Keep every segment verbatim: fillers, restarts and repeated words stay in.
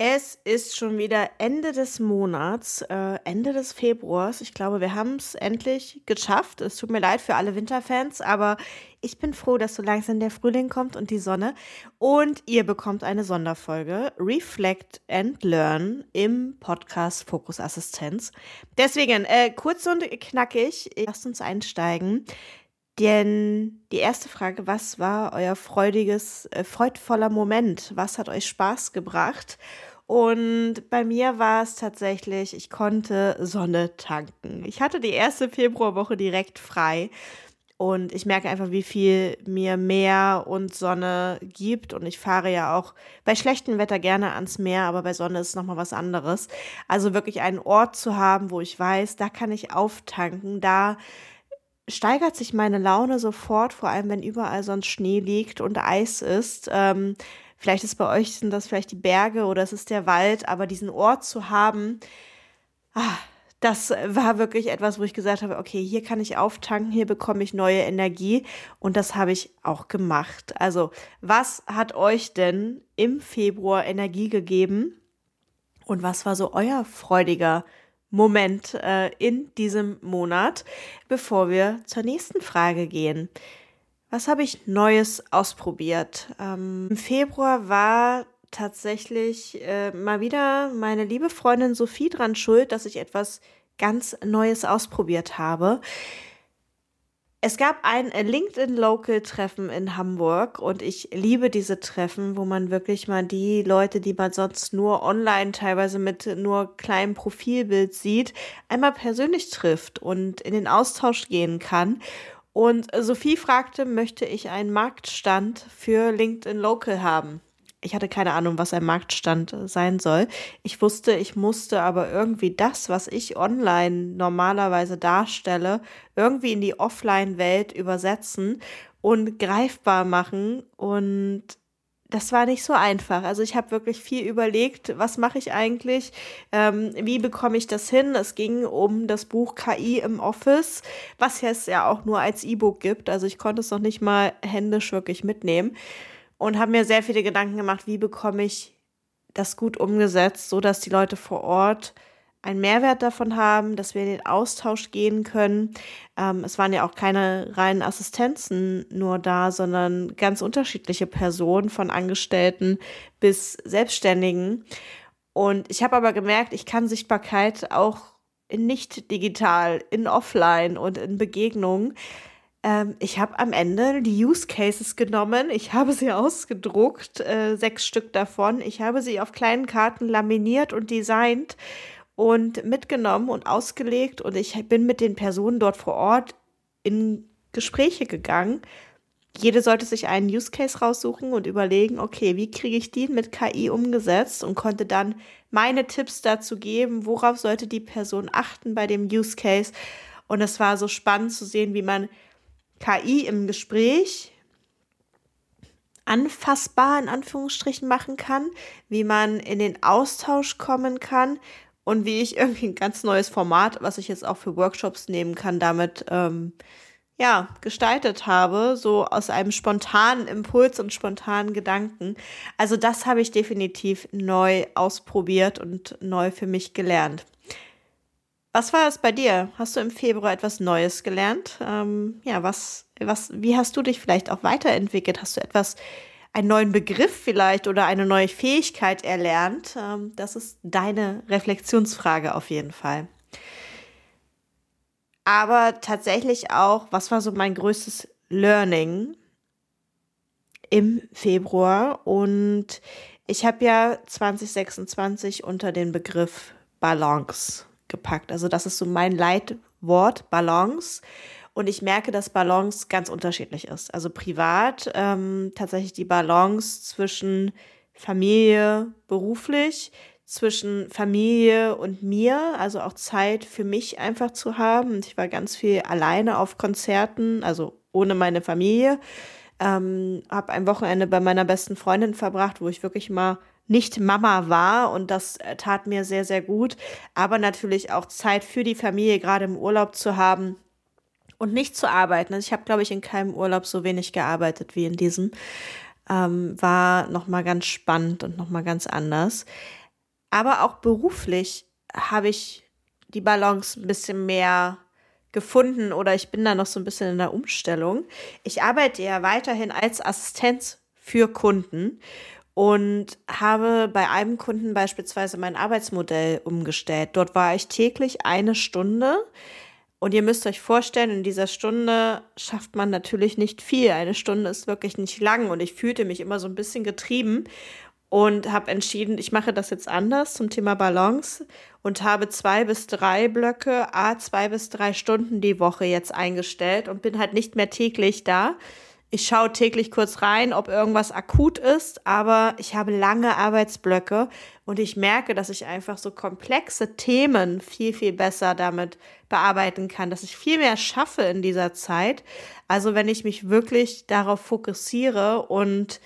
Es ist schon wieder Ende des Monats, äh, Ende des Februars. Ich glaube, wir haben es endlich geschafft. Es tut mir leid für alle Winterfans, aber ich bin froh, dass so langsam der Frühling kommt und die Sonne. Und ihr bekommt eine Sonderfolge Reflect and Learn im Podcast Fokus Assistenz. Deswegen, äh, kurz und knackig, lasst uns einsteigen. Denn die erste Frage, was war euer freudiges, äh, freudvoller Moment? Was hat euch Spaß gebracht? Und bei mir war es tatsächlich, ich konnte Sonne tanken. Ich hatte die erste Februarwoche direkt frei und ich merke einfach, wie viel mir Meer und Sonne gibt. Und ich fahre ja auch bei schlechtem Wetter gerne ans Meer, aber bei Sonne ist es nochmal was anderes. Also wirklich einen Ort zu haben, wo ich weiß, da kann ich auftanken, da steigert sich meine Laune sofort, vor allem wenn überall sonst Schnee liegt und Eis ist. Ähm, vielleicht ist bei euch, sind das vielleicht die Berge oder es ist der Wald, aber diesen Ort zu haben, ah, das war wirklich etwas, wo ich gesagt habe, okay, hier kann ich auftanken, hier bekomme ich neue Energie und das habe ich auch gemacht. Also, was hat euch denn im Februar Energie gegeben und was war so euer freudiger Moment äh, in diesem Monat, bevor wir zur nächsten Frage gehen? Was habe ich Neues ausprobiert? Ähm, Im Februar war tatsächlich äh, mal wieder meine liebe Freundin Sophie dran schuld, dass ich etwas ganz Neues ausprobiert habe. Es gab ein LinkedIn-Local-Treffen in Hamburg und ich liebe diese Treffen, wo man wirklich mal die Leute, die man sonst nur online teilweise mit nur kleinem Profilbild sieht, einmal persönlich trifft und in den Austausch gehen kann. Und Sophie fragte, möchte ich einen Marktstand für LinkedIn Local haben? Ich hatte keine Ahnung, was ein Marktstand sein soll. Ich wusste, ich musste aber irgendwie das, was ich online normalerweise darstelle, irgendwie in die Offline-Welt übersetzen und greifbar machen. Und das war nicht so einfach. Also ich habe wirklich viel überlegt, was mache ich eigentlich, ähm, wie bekomme ich das hin? Es ging um das Buch K I im Office, was es ja auch nur als E-Book gibt. Also ich konnte es noch nicht mal händisch wirklich mitnehmen. Und habe mir sehr viele Gedanken gemacht, wie bekomme ich das gut umgesetzt, so dass die Leute vor Ort einen Mehrwert davon haben, dass wir in den Austausch gehen können. Ähm, es waren ja auch keine reinen Assistenzen nur da, sondern ganz unterschiedliche Personen, von Angestellten bis Selbstständigen. Und ich habe aber gemerkt, ich kann Sichtbarkeit auch in nicht digital, in offline und in Begegnungen. Ähm, ich habe am Ende die Use Cases genommen, ich habe sie ausgedruckt, äh, sechs Stück davon. Ich habe sie auf kleinen Karten laminiert und designt und mitgenommen und ausgelegt. Und ich bin mit den Personen dort vor Ort in Gespräche gegangen. Jede sollte sich einen Use Case raussuchen und überlegen, okay, wie kriege ich den mit K I umgesetzt, und konnte dann meine Tipps dazu geben, worauf sollte die Person achten bei dem Use Case. Und es war so spannend zu sehen, wie man K I im Gespräch anfassbar in Anführungsstrichen machen kann, wie man in den Austausch kommen kann und wie ich irgendwie ein ganz neues Format, was ich jetzt auch für Workshops nehmen kann, damit ähm, ja gestaltet habe, so aus einem spontanen Impuls und spontanen Gedanken. Also das habe ich definitiv neu ausprobiert und neu für mich gelernt. Was war es bei dir? Hast du im Februar etwas Neues gelernt? Ähm, ja, was, was, wie hast du dich vielleicht auch weiterentwickelt? Hast du etwas, einen neuen Begriff vielleicht oder eine neue Fähigkeit erlernt? Ähm, das ist deine Reflexionsfrage auf jeden Fall. Aber tatsächlich auch, was war so mein größtes Learning im Februar? Und ich habe ja zwanzig sechsundzwanzig unter den Begriff Balance gepackt. Also das ist so mein Leitwort, Balance. Und ich merke, dass Balance ganz unterschiedlich ist. Also privat ähm, tatsächlich die Balance zwischen Familie, beruflich, zwischen Familie und mir, also auch Zeit für mich einfach zu haben. Und ich war ganz viel alleine auf Konzerten, also ohne meine Familie. Ähm, habe ein Wochenende bei meiner besten Freundin verbracht, wo ich wirklich mal nicht Mama war, und das tat mir sehr, sehr gut. Aber natürlich auch Zeit für die Familie, gerade im Urlaub zu haben und nicht zu arbeiten. Also ich habe, glaube ich, in keinem Urlaub so wenig gearbeitet wie in diesem. Ähm, war nochmal ganz spannend und nochmal ganz anders. aber auch beruflich habe ich die Balance ein bisschen mehr gefunden oder ich bin da noch so ein bisschen in der Umstellung. Ich arbeite ja weiterhin als Assistenz für Kunden und habe bei einem Kunden beispielsweise mein Arbeitsmodell umgestellt. Dort war ich täglich eine Stunde und ihr müsst euch vorstellen, in dieser Stunde schafft man natürlich nicht viel. Eine Stunde ist wirklich nicht lang und ich fühlte mich immer so ein bisschen getrieben und habe entschieden, ich mache das jetzt anders zum Thema Balance und habe zwei bis drei Blöcke, a zwei bis drei Stunden die Woche jetzt eingestellt und bin halt nicht mehr täglich da. Ich schaue täglich kurz rein, ob irgendwas akut ist, aber ich habe lange Arbeitsblöcke und ich merke, dass ich einfach so komplexe Themen viel, viel besser damit bearbeiten kann, dass ich viel mehr schaffe in dieser Zeit. Also wenn ich mich wirklich darauf fokussiere und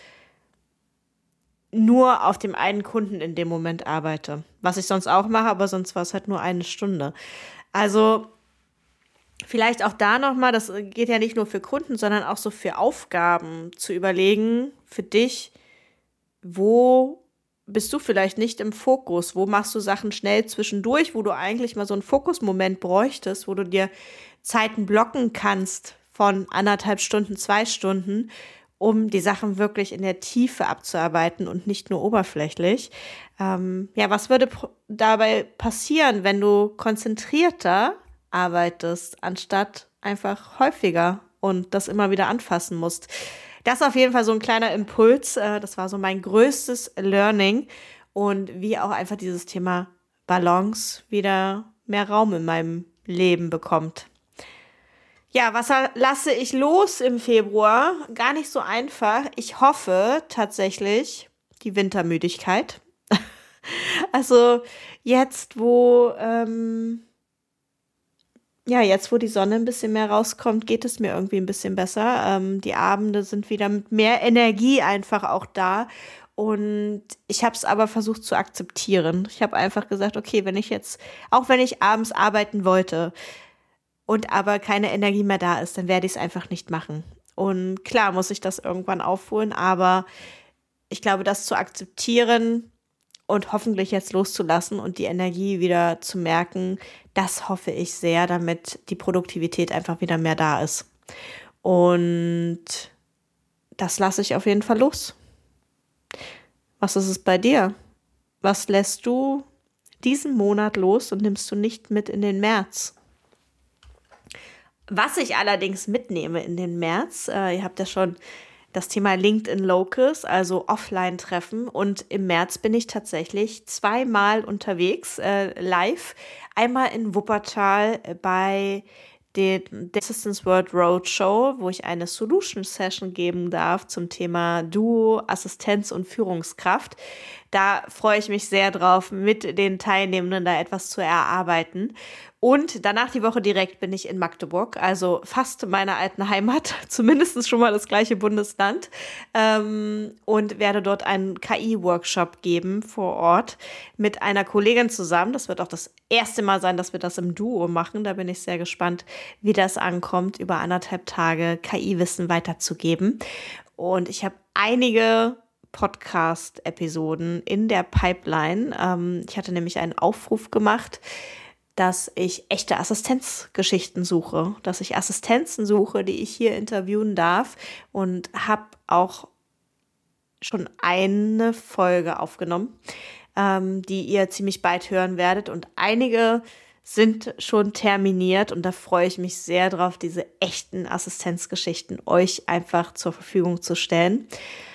nur auf dem einen Kunden in dem Moment arbeite. Was ich sonst auch mache, aber sonst war es halt nur eine Stunde. Also vielleicht auch da nochmal, das geht ja nicht nur für Kunden, sondern auch so für Aufgaben zu überlegen, für dich, wo bist du vielleicht nicht im Fokus, wo machst du Sachen schnell zwischendurch, wo du eigentlich mal so einen Fokusmoment bräuchtest, wo du dir Zeiten blocken kannst von anderthalb Stunden, zwei Stunden, um die Sachen wirklich in der Tiefe abzuarbeiten und nicht nur oberflächlich. Ähm, ja, was würde pr- dabei passieren, wenn du konzentrierter arbeitest, anstatt einfach häufiger und das immer wieder anfassen musst? Das ist auf jeden Fall so ein kleiner Impuls. Äh, das war so mein größtes Learning und wie auch einfach dieses Thema Balance wieder mehr Raum in meinem Leben bekommt. Ja, was lasse ich los im Februar? Gar nicht so einfach. Ich hoffe tatsächlich die Wintermüdigkeit. Also jetzt, wo ähm, ja, jetzt, wo die Sonne ein bisschen mehr rauskommt, geht es mir irgendwie ein bisschen besser. Ähm, die Abende sind wieder mit mehr Energie einfach auch da. Und ich habe es aber versucht zu akzeptieren. Ich habe einfach gesagt, okay, wenn ich jetzt, auch wenn ich abends arbeiten wollte und aber keine Energie mehr da ist, dann werde ich es einfach nicht machen. Und klar muss ich das irgendwann aufholen, aber ich glaube, das zu akzeptieren und hoffentlich jetzt loszulassen und die Energie wieder zu merken, das hoffe ich sehr, damit die Produktivität einfach wieder mehr da ist. Und das lasse ich auf jeden Fall los. Was ist es bei dir? Was lässt du diesen Monat los und nimmst du nicht mit in den März? Was ich allerdings mitnehme in den März, äh, ihr habt ja schon das Thema LinkedIn Locals, also Offline-Treffen. Und im März bin ich tatsächlich zweimal unterwegs, äh, live. Einmal in Wuppertal bei den Assistance World Roadshow, wo ich eine Solution Session geben darf zum Thema Duo, Assistenz und Führungskraft. Da freue ich mich sehr drauf, mit den Teilnehmenden da etwas zu erarbeiten. Und danach die Woche direkt bin ich in Magdeburg, also fast meiner alten Heimat, zumindest schon mal das gleiche Bundesland, ähm, und werde dort einen K I-Workshop geben vor Ort mit einer Kollegin zusammen. Das wird auch das erste Mal sein, dass wir das im Duo machen. Da bin ich sehr gespannt, wie das ankommt, über anderthalb Tage K I-Wissen weiterzugeben. Und ich habe einige Podcast-Episoden in der Pipeline. Ähm, ich hatte nämlich einen Aufruf gemacht, dass ich echte Assistenzgeschichten suche, dass ich Assistenzen suche, die ich hier interviewen darf und habe auch schon eine Folge aufgenommen, ähm, die ihr ziemlich bald hören werdet und einige sind schon terminiert und da freue ich mich sehr drauf, diese echten Assistenzgeschichten euch einfach zur Verfügung zu stellen.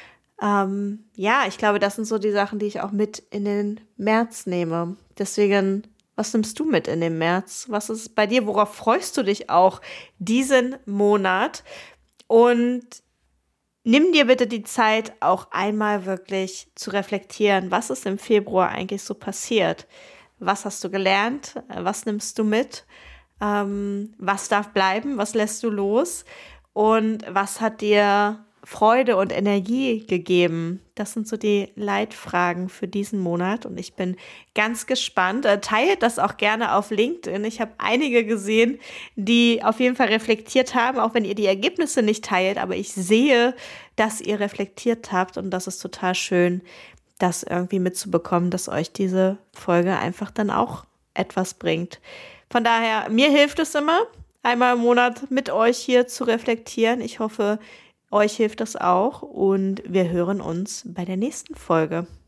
Ähm, ja, ich glaube, das sind so die Sachen, die ich auch mit in den März nehme. Deswegen, was nimmst du mit in den März? Was ist bei dir? Worauf freust du dich auch diesen Monat? Und nimm dir bitte die Zeit, auch einmal wirklich zu reflektieren, was ist im Februar eigentlich so passiert? Was hast du gelernt? Was nimmst du mit? Ähm, was darf bleiben? Was lässt du los? Und was hat dir Freude und Energie gegeben? Das sind so die Leitfragen für diesen Monat und ich bin ganz gespannt. Teilt das auch gerne auf LinkedIn. Ich habe einige gesehen, die auf jeden Fall reflektiert haben, auch wenn ihr die Ergebnisse nicht teilt, aber ich sehe, dass ihr reflektiert habt und das ist total schön, das irgendwie mitzubekommen, dass euch diese Folge einfach dann auch etwas bringt. Von daher, mir hilft es immer, einmal im Monat mit euch hier zu reflektieren. Ich hoffe, euch hilft das auch und wir hören uns bei der nächsten Folge.